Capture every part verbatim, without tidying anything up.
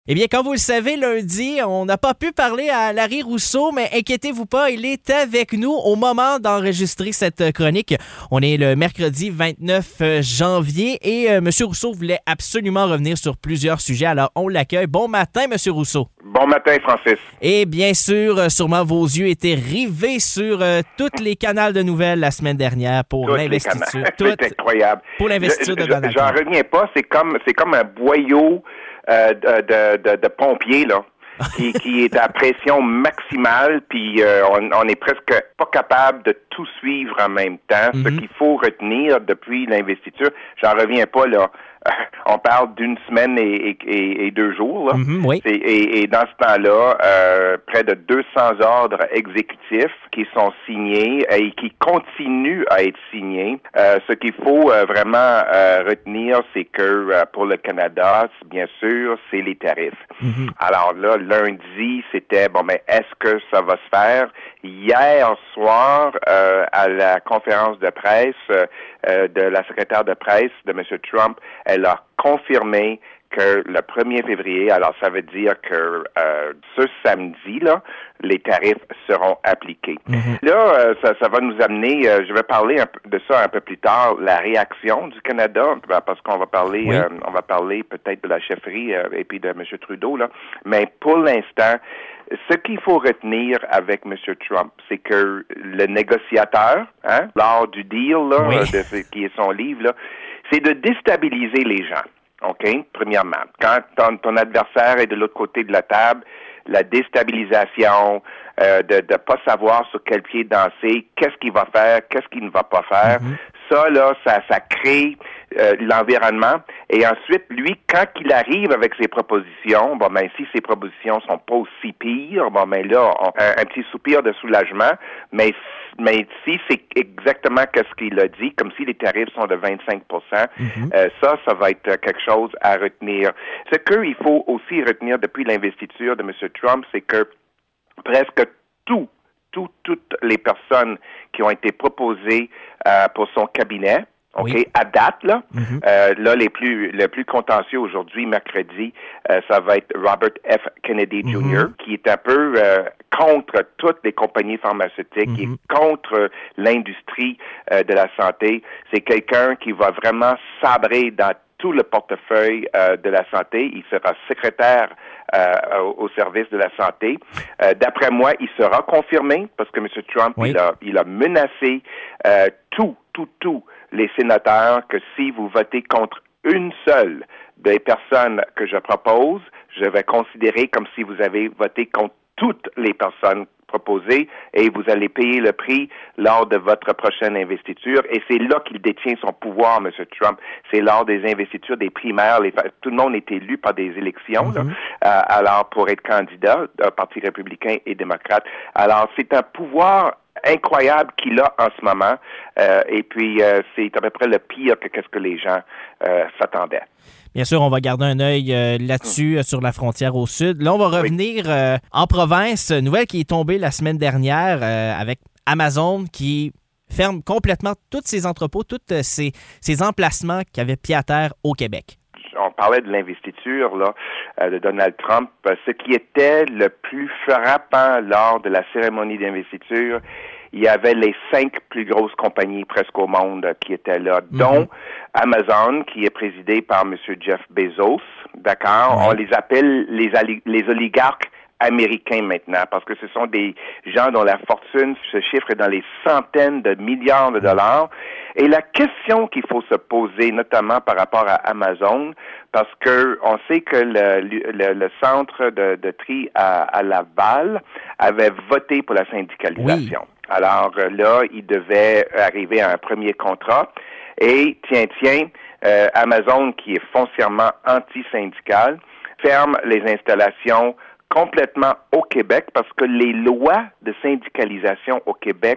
Eh bien, comme vous le savez, lundi, on n'a pas pu parler à Larry Rousseau, mais inquiétez-vous pas, il est avec nous au moment d'enregistrer cette chronique. On est le mercredi vingt-neuf janvier et euh, M. Rousseau voulait absolument revenir sur plusieurs sujets, alors on l'accueille. Bon matin, M. Rousseau. Bon matin, Francis. Et bien sûr, sûrement vos yeux étaient rivés sur euh, toutes les canaux de nouvelles la semaine dernière pour Toutes l'investiture. C'est incroyable. Pour l'investiture je, de Donald je, J'en Trump. reviens pas, c'est comme, c'est comme un boyau euh, de, de, de, de pompier, là. qui, qui est à pression maximale, puis euh, on, on est presque pas capable de tout suivre en même temps. Mm-hmm. Ce qu'il faut retenir depuis l'investiture, j'en reviens pas là. On parle d'une semaine et, et, et deux jours. Là. Mm-hmm, oui. C'est, et, et dans ce temps-là, euh, près de deux cents ordres exécutifs qui sont signés et qui continuent à être signés. Euh, ce qu'il faut euh, vraiment euh, retenir, c'est que euh, pour le Canada, bien sûr, c'est les tarifs. Mm-hmm. Alors là, lundi, c'était, bon, mais est-ce que ça va se faire? Hier soir, euh, à la conférence de presse euh, de la secrétaire de presse de M. Trump, elle a confirmé que le premier février, alors ça veut dire que euh, ce samedi-là, les tarifs seront appliqués. Mm-hmm. Là, euh, ça, ça va nous amener, euh, je vais parler un peu de ça un peu plus tard, la réaction du Canada, parce qu'on va parler, oui. euh, on va parler peut-être de la chefferie euh, et puis de M. Trudeau, là. Mais pour l'instant, ce qu'il faut retenir avec M. Trump, c'est que le négociateur, hein, lors du deal, là, oui. de ce qui est son livre, là, c'est de déstabiliser les gens. OK? Premièrement, quand ton, ton adversaire est de l'autre côté de la table, la déstabilisation, euh, de ne pas savoir sur quel pied danser, qu'est-ce qu'il va faire, qu'est-ce qu'il ne va pas faire, mm-hmm. ça, là, ça, ça crée euh, l'environnement. Et ensuite, lui, quand il arrive avec ses propositions, bon, ben, si ses propositions sont pas aussi pires, bon, ben, là, on, un, un petit soupir de soulagement, mais Mais si c'est exactement ce qu'il a dit, comme si les tarifs sont de vingt-cinq pour cent, mm-hmm. euh, ça, ça va être quelque chose à retenir. Ce qu'il faut aussi retenir depuis l'investiture de M. Trump, c'est que presque tout, tout, toutes les personnes qui ont été proposées euh, pour son cabinet, OK, oui. à date, là, mm-hmm. euh, là, les plus, le plus contentieux aujourd'hui, mercredi, euh, ça va être Robert F. Kennedy mm-hmm. junior, qui est un peu euh, contre toutes les compagnies pharmaceutiques, mm-hmm. qui est contre l'industrie euh, de la santé. C'est quelqu'un qui va vraiment sabrer dans tout le portefeuille euh, de la santé. Il sera secrétaire euh, au, au service de la santé. Euh, d'après moi, il sera confirmé parce que M. Trump, oui. il a, il a menacé euh, tout, tout, tout les sénateurs que si vous votez contre une seule des personnes que je propose, je vais considérer comme si vous avez voté contre toutes les personnes proposées et vous allez payer le prix lors de votre prochaine investiture. Et c'est là qu'il détient son pouvoir, M. Trump. C'est lors des investitures, des primaires. Les, tout le monde est élu par des élections, mm-hmm. là, euh, alors pour être candidat, euh, Parti républicain et démocrate. Alors, c'est un pouvoir incroyable qu'il a en ce moment. Euh, et puis, euh, c'est à peu près le pire que qu'est-ce que les gens euh, s'attendaient. Bien sûr, on va garder un œil euh, là-dessus, euh, sur la frontière au sud. Là, on va revenir oui. euh, en province. Nouvelle qui est tombée la semaine dernière euh, avec Amazon qui ferme complètement tous ses entrepôts, tous ses, ses emplacements qui avaient pied à terre au Québec. On parlait de l'investiture là, euh, de Donald Trump. Ce qui était le plus frappant lors de la cérémonie d'investiture, il y avait les cinq plus grosses compagnies presque au monde qui étaient là, mm-hmm. dont Amazon, qui est présidé par M. Jeff Bezos, d'accord? Mm-hmm. On les appelle les, les oligarques américains maintenant, parce que ce sont des gens dont la fortune se chiffre dans les centaines de milliards de dollars. Et la question qu'il faut se poser, notamment par rapport à Amazon, parce que on sait que le, le, le centre de, de tri à, à Laval avait voté pour la syndicalisation. Oui. Alors là, il devait arriver à un premier contrat. Et tiens, tiens, euh, Amazon, qui est foncièrement anti-syndical, ferme les installations complètement au Québec parce que les lois de syndicalisation au Québec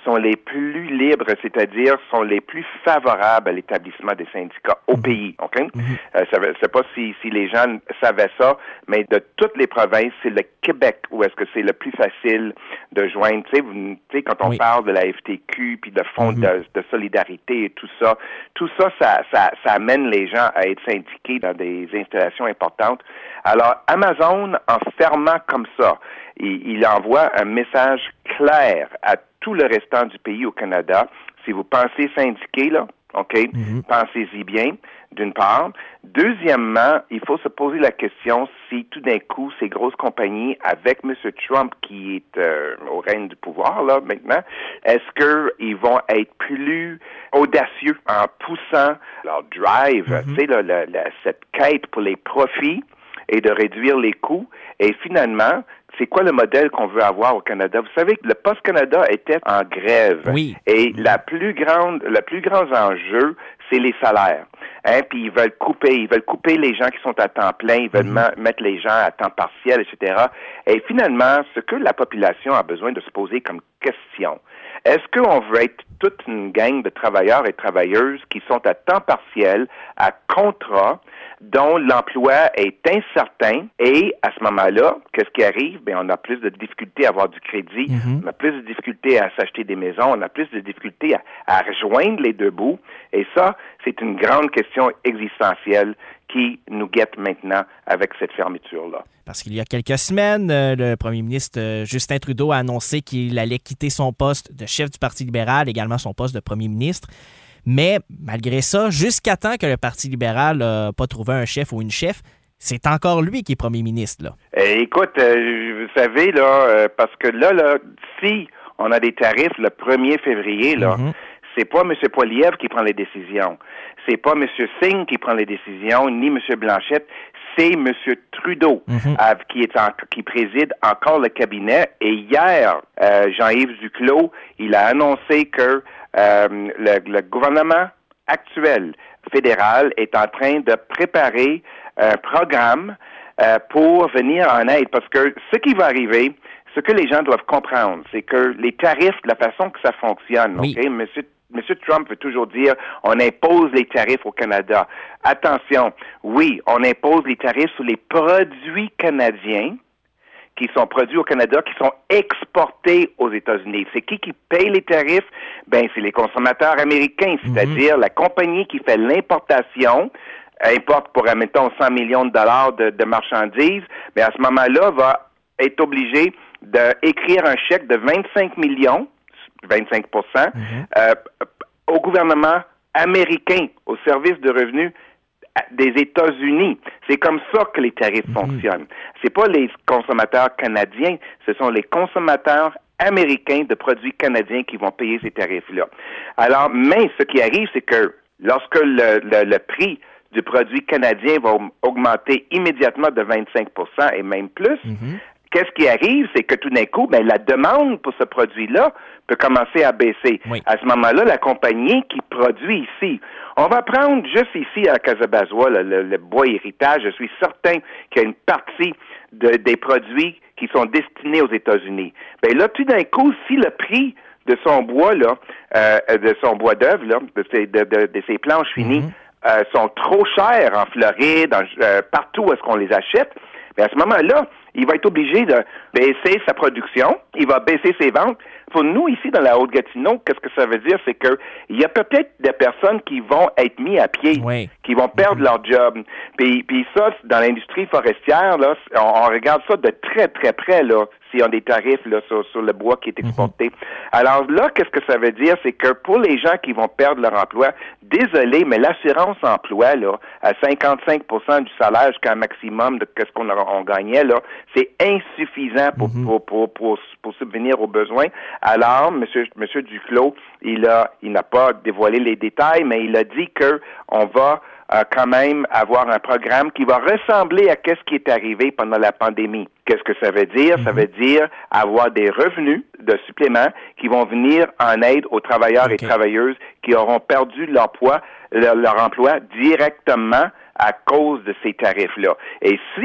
sont les plus libres, c'est-à-dire sont les plus favorables à l'établissement des syndicats au mmh. pays. Ok, mmh. euh, ça, je ne sais pas si, si les gens savaient ça, mais de toutes les provinces, c'est le Québec où est-ce que c'est le plus facile de joindre. Tu sais, vous, tu sais quand on oui. parle de la F T Q puis de fonds mmh. de, de solidarité et tout ça, tout ça, ça, ça, ça amène les gens à être syndiqués dans des installations importantes. Alors, Amazon, en fermant comme ça, il, il envoie un message clair à tout le restant du pays au Canada. Si vous pensez syndiquer, là, OK, mm-hmm. pensez-y bien, d'une part. Deuxièmement, il faut se poser la question si tout d'un coup, ces grosses compagnies, avec M. Trump qui est euh, au règne du pouvoir, là, maintenant, est-ce qu'ils vont être plus audacieux en poussant leur drive, mm-hmm. tu sais, là, la, la, cette quête pour les profits et de réduire les coûts. Et finalement, c'est quoi le modèle qu'on veut avoir au Canada? Vous savez que le Poste Canada était en grève. Oui. Et la plus grande, le plus grand enjeu, c'est les salaires. Hein? Puis ils veulent couper, ils veulent couper les gens qui sont à temps plein, ils veulent mm-hmm. mettre les gens à temps partiel, et cetera. Et finalement, ce que la population a besoin de se poser comme question, est-ce qu'on veut être toute une gang de travailleurs et travailleuses qui sont à temps partiel, à contrat, dont l'emploi est incertain et à ce moment-là, qu'est-ce qui arrive? Bien, on a plus de difficultés à avoir du crédit, mm-hmm. on a plus de difficultés à s'acheter des maisons, on a plus de difficultés à, à rejoindre les deux bouts. Et ça, c'est une grande question existentielle qui nous guette maintenant avec cette fermeture-là. Parce qu'il y a quelques semaines, le premier ministre Justin Trudeau a annoncé qu'il allait quitter son poste de chef du Parti libéral, également son poste de premier ministre. Mais malgré ça, jusqu'à temps que le Parti libéral n'a pas trouvé un chef ou une chef, c'est encore lui qui est premier ministre, là. Eh, écoute, euh, vous savez, là, euh, parce que là, là, si on a des tarifs le premier février, là, mm-hmm. c'est pas M. Poilievre qui prend les décisions. C'est pas M. Singh qui prend les décisions, ni M. Blanchette. C'est M. Trudeau mm-hmm. euh, qui est en, qui préside encore le cabinet. Et hier, euh, Jean-Yves Duclos, il a annoncé que euh, le, le gouvernement actuel fédéral est en train de préparer un programme euh, pour venir en aide. Parce que ce qui va arriver, ce que les gens doivent comprendre, c'est que les tarifs, la façon que ça fonctionne, oui. OK, Monsieur Monsieur Trump veut toujours dire on impose les tarifs au Canada. Attention, oui, on impose les tarifs sur les produits canadiens qui sont produits au Canada, qui sont exportés aux États-Unis. C'est qui qui paye les tarifs? Ben, c'est les consommateurs américains, c'est-à-dire mm-hmm. la compagnie qui fait l'importation, importe pour, admettons, cent millions de dollars de, de marchandises, mais à ce moment-là, va être obligé d'écrire un chèque de vingt-cinq millions vingt-cinq pour cent mm-hmm. euh, au gouvernement américain, au service de revenus des États-Unis. C'est comme ça que les tarifs mm-hmm. fonctionnent. C'est pas les consommateurs canadiens, ce sont les consommateurs américains de produits canadiens qui vont payer ces tarifs-là. Alors, mais ce qui arrive, c'est que lorsque le, le, le prix du produit canadien va augmenter immédiatement de vingt-cinq pour cent et même plus, mm-hmm. qu'est-ce qui arrive, c'est que tout d'un coup, ben, la demande pour ce produit-là peut commencer à baisser. Oui. À ce moment-là, la compagnie qui produit ici, on va prendre juste ici à Casabazois, le, le, le bois héritage, je suis certain qu'il y a une partie de, des produits qui sont destinés aux États-Unis. Ben là, tout d'un coup, si le prix de son bois, là, euh, de son bois d'œuvre, là, de ses, de, de, de ses planches finies, mm-hmm. euh, sont trop chères en Floride, en, euh, partout où est-ce qu'on les achète, ben à ce moment-là, il va être obligé de baisser sa production, il va baisser ses ventes. Pour nous, ici, dans la Haute-Gatineau, qu'est-ce que ça veut dire? C'est que il y a peut-être des personnes qui vont être mis à pied, oui. qui vont perdre mm-hmm. leur job. Puis, puis ça, dans l'industrie forestière, là, on, on regarde ça de très, très près, là, s'il y a des tarifs là, sur, sur le bois qui est exporté. Mm-hmm. Alors là, qu'est-ce que ça veut dire? C'est que pour les gens qui vont perdre leur emploi, désolé, mais l'assurance emploi, là, à cinquante-cinq pour cent du salaire jusqu'à un maximum de ce qu'on a, on gagnait, là, c'est insuffisant pour, mm-hmm. pour, pour, pour, pour subvenir aux besoins. Alors, monsieur, monsieur Duclos, il a, il n'a pas dévoilé les détails, mais il a dit que on va euh, quand même avoir un programme qui va ressembler à ce qui est arrivé pendant la pandémie. Qu'est-ce que ça veut dire? Mm-hmm. Ça veut dire avoir des revenus de supplément qui vont venir en aide aux travailleurs okay. et travailleuses qui auront perdu leur poids, leur, leur emploi directement à cause de ces tarifs-là. Et si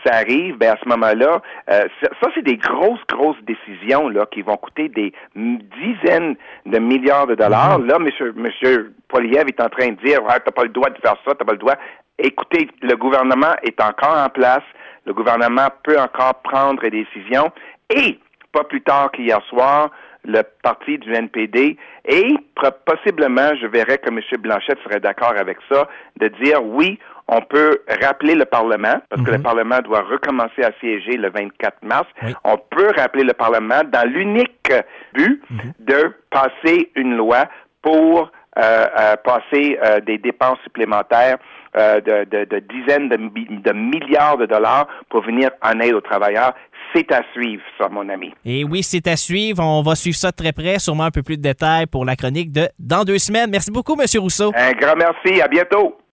ça arrive, ben à ce moment-là, euh, ça, c'est des grosses, grosses décisions là qui vont coûter des dizaines de milliards de dollars. Mm-hmm. Là, monsieur, monsieur Poilievre est en train de dire, ouais, t'as pas le droit de faire ça, t'as pas le droit. Écoutez, le gouvernement est encore en place. Le gouvernement peut encore prendre des décisions. Et, pas plus tard qu'hier soir, le parti du N P D et possiblement, je verrais que M. Blanchette serait d'accord avec ça, de dire oui, on peut rappeler le Parlement, parce mm-hmm. que le Parlement doit recommencer à siéger le vingt-quatre mars. Oui. On peut rappeler le Parlement dans l'unique but mm-hmm. de passer une loi pour euh, euh, passer euh, des dépenses supplémentaires euh, de, de, de dizaines de, de milliards de dollars pour venir en aide aux travailleurs. C'est à suivre, ça, mon ami. Et oui, c'est à suivre. On va suivre ça de très près. Sûrement un peu plus de détails pour la chronique de dans deux semaines. Merci beaucoup, M. Rousseau. Un grand merci. À bientôt.